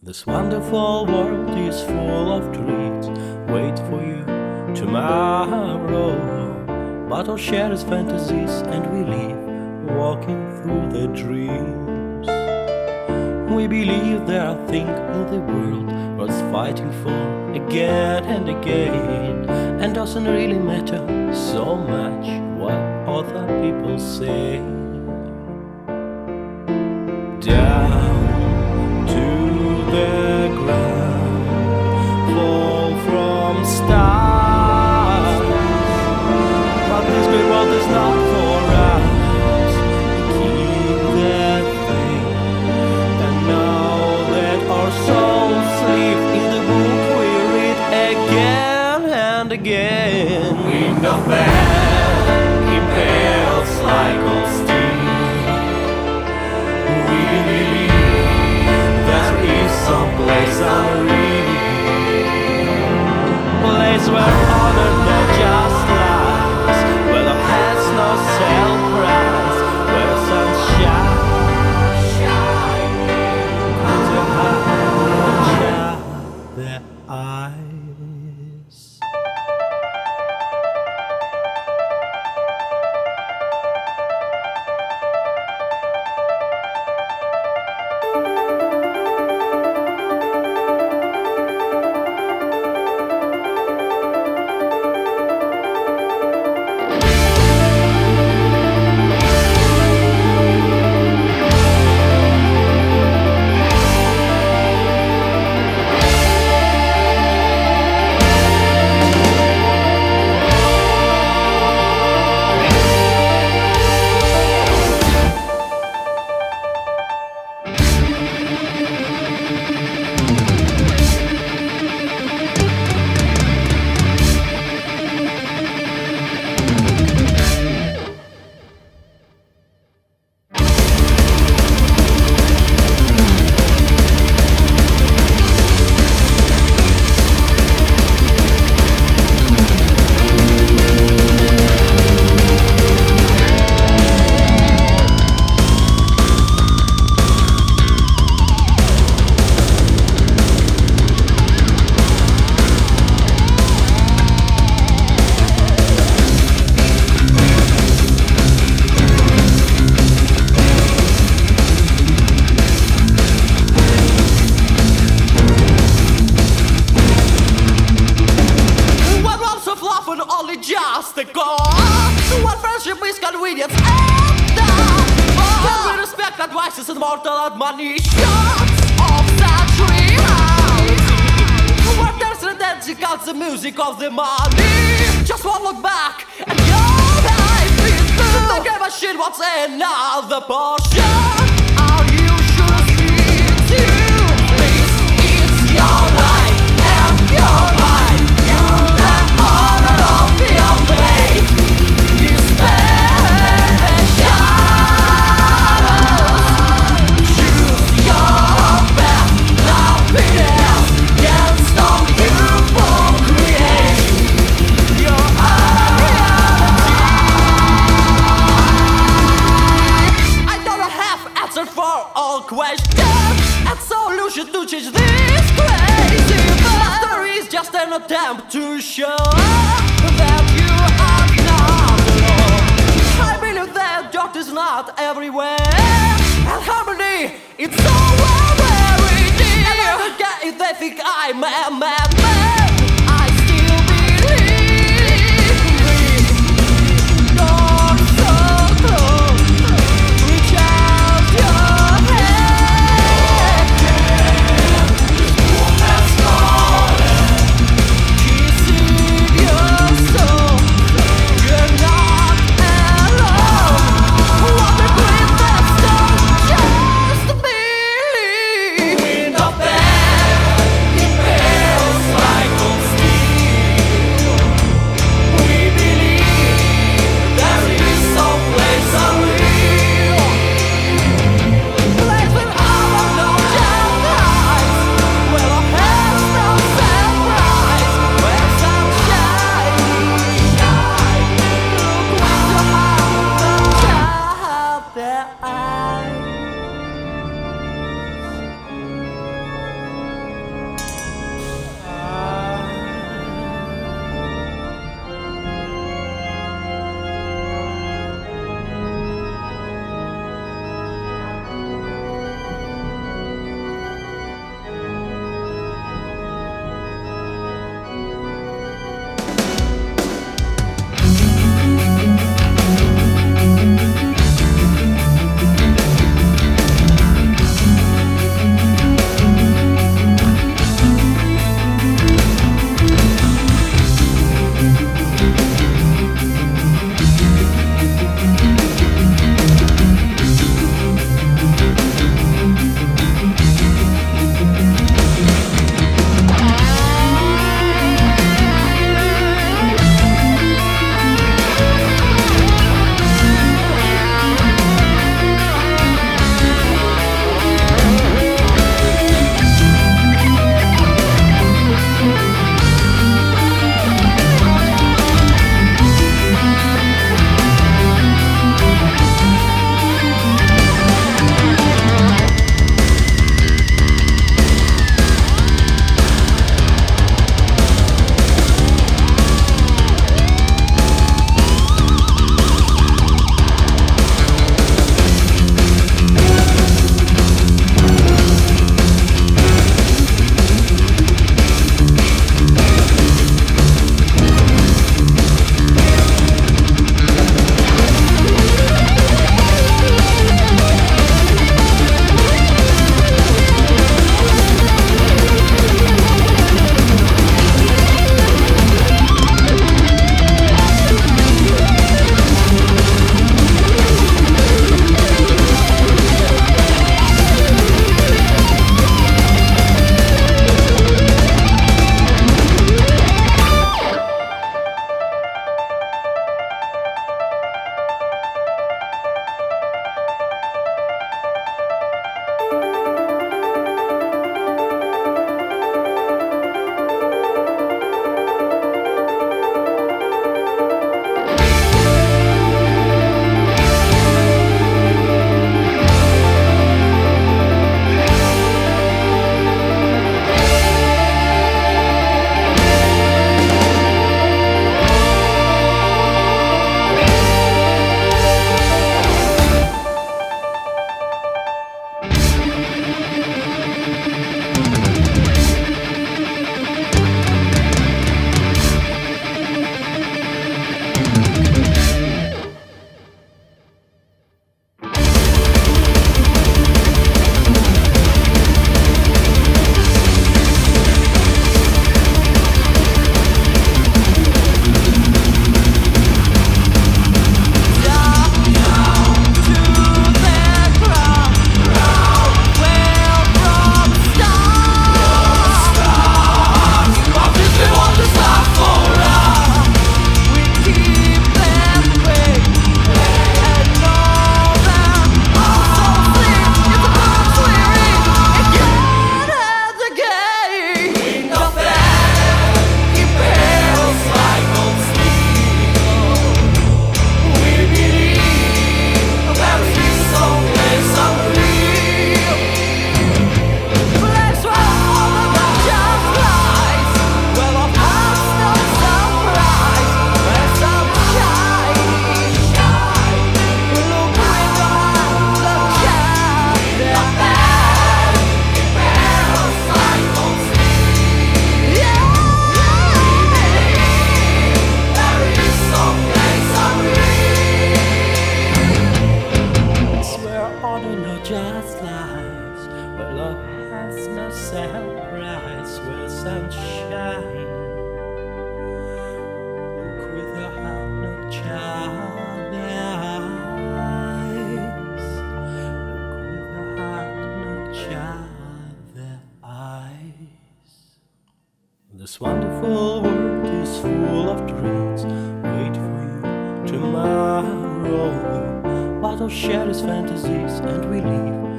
This wonderful world is full of dreams, wait for you tomorrow. But our shared fantasies and we live walking through the dreams. We believe there are things in the world worth fighting for again and again. And doesn't really matter so much what other people say. Down to the ground, fall from stars. But this great world is not for us. Keep that faith, and know that our souls live in the book we read again and again. Wind of man impales like old steel. We believe there is some place unreal, Place where honor not just lies, where the has no self-rise, where the sun shines to hide their eyes. only just a cause. What friendship is convenience and that. Can we respect advices and mortal admonitions of such reality? Where there's identical the music of the money. Just one look back and your life is through. Don't give a shit what's in another portion. All you should speak to this is your life and your life. You the honor of your faith. You spend the shadows. Choose your path. Nothing else can stop you from creating your reality. I don't have answer for all questions and solution to change this crazy world. There is just an attempt to show that you are not alone. I believe that joy is not everywhere, and harmony it's somewhere very dear. And I forget if they think I'm a madman. I still believe me. You're so close. Reach out your hand. Has fallen. Kissing your soul. You're not alone. What a grief that's done. Just believe. Wind of death, it feels like past lies, where love has no sale price, where sunshine. Look with your heart, not child eyes. Look with your heart, not child eyes. This wonderful world is full of dreams, wait for you tomorrow. But all shadows, fantasies, and we leave